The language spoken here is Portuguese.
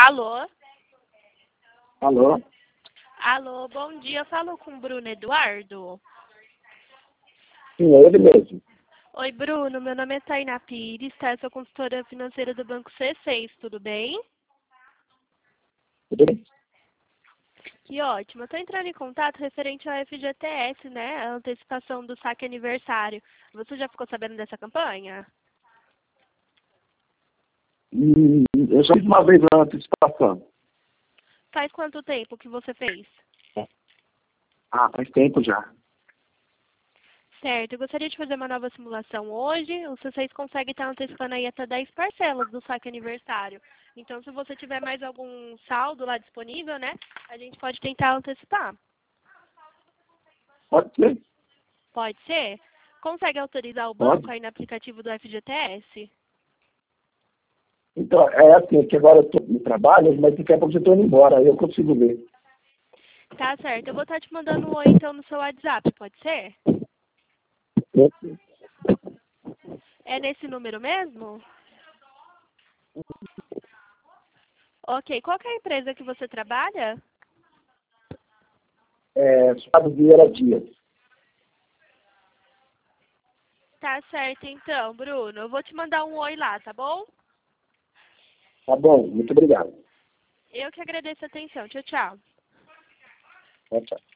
Alô? Alô? Alô, bom dia. Eu falo com o Bruno Eduardo. Sim, é ele mesmo. Oi, Bruno. Meu nome é Tainá Pires, tá? Eu sou consultora financeira do Banco C6, tudo bem? Tudo bem? Que ótimo. Eu tô entrando em contato referente ao FGTS, né? A antecipação do saque aniversário. Você já ficou sabendo dessa campanha? Eu já fiz uma vez a antecipação. Faz quanto tempo que você fez? Faz tempo já. Certo. Eu gostaria de fazer uma nova simulação hoje. O C6 consegue estar antecipando aí até 10 parcelas do saque aniversário. Então, se você tiver mais algum saldo lá disponível, né? A gente pode tentar antecipar. Pode ser? Pode ser? Consegue autorizar o banco Pode. aí no aplicativo do FGTS? Então, é assim, que agora eu estou no trabalho, mas daqui a pouco eu estou indo embora, aí eu consigo ver. Tá certo. Eu vou estar te mandando um oi então no seu WhatsApp, pode ser? É nesse número mesmo? Ok. Qual que é a empresa que você trabalha? Sábado Vieira Dias. Tá certo então, Bruno. Eu vou te mandar um oi lá, tá bom? Tá bom, muito obrigado. Eu que agradeço a atenção. Tchau, tchau. Tchau, tchau.